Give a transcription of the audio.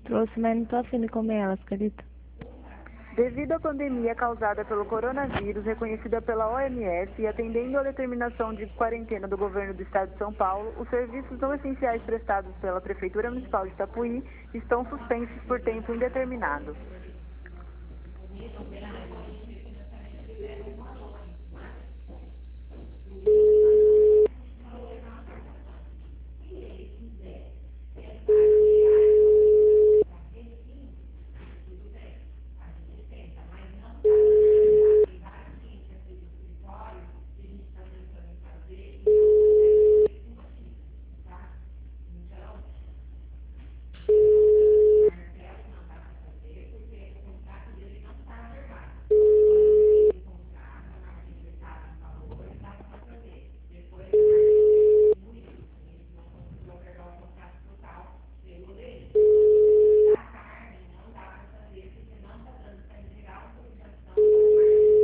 Trouxe, mas não tô afim de comer elas, acredita? Devido à pandemia causada pelo coronavírus, reconhecida pela OMS e atendendo à determinação de quarentena do governo do estado de São Paulo, os serviços não essenciais prestados pela Prefeitura Municipal de Itapuí estão suspensos por tempo indeterminado.